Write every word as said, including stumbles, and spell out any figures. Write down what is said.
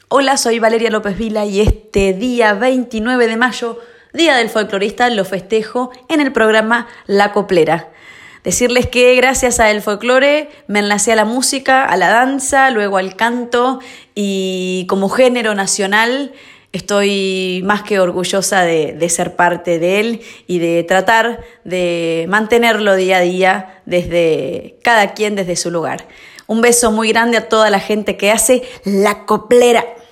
Hola, soy Valeria López Vila y este día veintinueve de mayo, Día del Folclorista, lo festejo en el programa La Coplera. Decirles que gracias al folclore me enlacé a la música, a la danza, luego al canto y como género nacional estoy más que orgullosa de, de ser parte de él y de tratar de mantenerlo día a día desde cada quien desde su lugar. Un beso muy grande a toda la gente que hace La Coplera.